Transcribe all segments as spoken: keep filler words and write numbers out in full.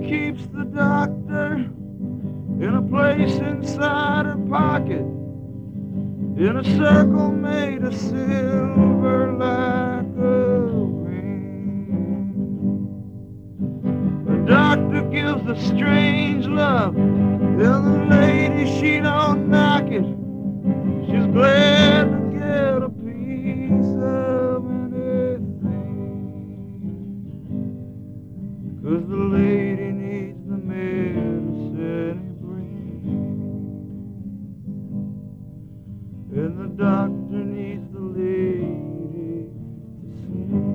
keeps the doctor in a place inside her pocket, in a circle made of silver like a ring. The doctor gives a strange love, and the lady, she don't knock it. She's glad to get a piece of anything, 'cause the lady needs the medicine he brings, and the doctor needs the lady to sing.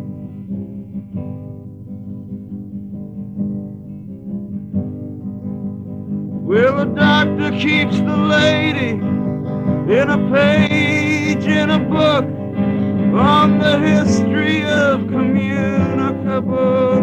Well, the doctor keeps the lady in a page in a book on the history of communicable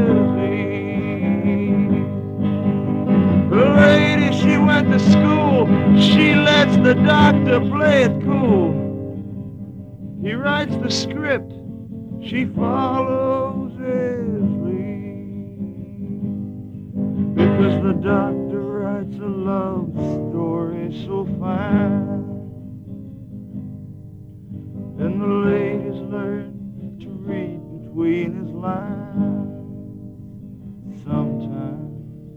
disease. The lady, she went to school, she lets the doctor play it cool. He writes the script, she follows his lead, because the doctor writes a love story so fine, and the ladies learn to read between his lines sometimes.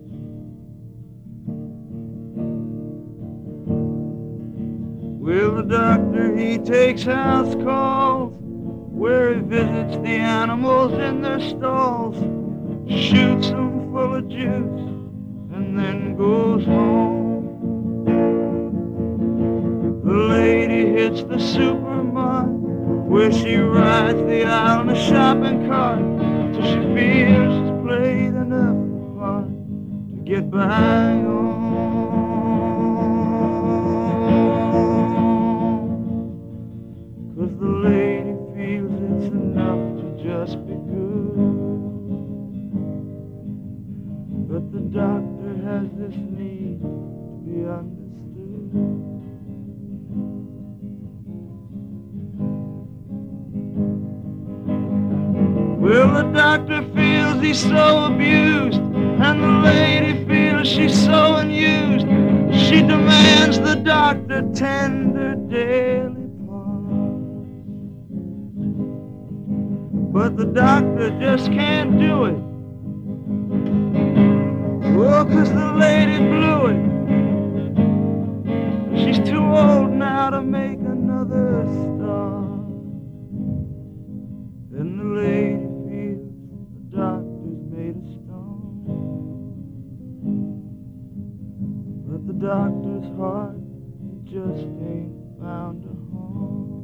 Well, the doctor, he takes house calls, where he visits the animals in their stalls, shoots them full of juice, and then goes home. The lady hits the supermarket, where she rides the aisle in a shopping cart, till she feels she's played enough part to get by on. 'Cause the lady feels it's enough to just be good, but the doctor has this need to be understood. Well, the doctor feels he's so abused, and the lady feels she's so unused. She demands the doctor tender daily parts, but the doctor just can't do it. Oh, 'cause the lady blew it. She's too old now to make another start, and the lady feels the doctor's made of stone, but the doctor's heart just ain't found a home.